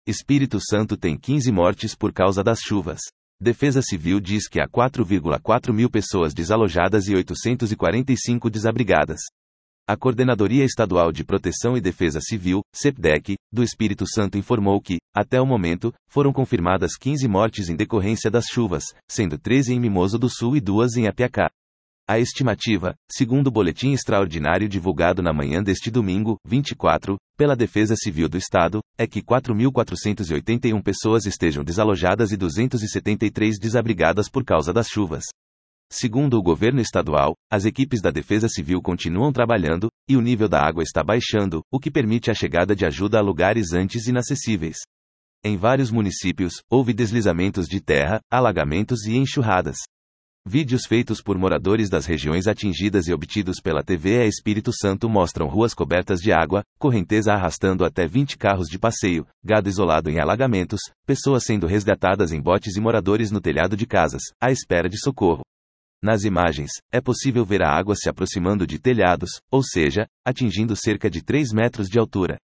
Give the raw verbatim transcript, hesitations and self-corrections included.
Espírito Santo tem quinze mortes por causa das chuvas. Defesa Civil diz que há quatro vírgula quatro mil pessoas desalojadas e oitocentos e quarenta e cinco desabrigadas. A Coordenadoria Estadual de Proteção e Defesa Civil, CEPDEC, do Espírito Santo informou que, até o momento, foram confirmadas quinze mortes em decorrência das chuvas, sendo treze em Mimoso do Sul e duas em Apiacá. A estimativa, segundo o boletim extraordinário divulgado na manhã deste domingo, vinte e quatro, pela Defesa Civil do Estado, é que quatro mil quatrocentas e oitenta e uma pessoas estejam desalojadas e duzentas e setenta e três desabrigadas por causa das chuvas. Segundo o governo estadual, as equipes da Defesa Civil continuam trabalhando, e o nível da água está baixando, o que permite a chegada de ajuda a lugares antes inacessíveis. Em vários municípios, houve deslizamentos de terra, alagamentos e enxurradas. Vídeos feitos por moradores das regiões atingidas e obtidos pela T V E Espírito Santo mostram ruas cobertas de água, correnteza arrastando até vinte carros de passeio, gado isolado em alagamentos, pessoas sendo resgatadas em botes e moradores no telhado de casas, à espera de socorro. Nas imagens, é possível ver a água se aproximando de telhados, ou seja, atingindo cerca de três metros de altura.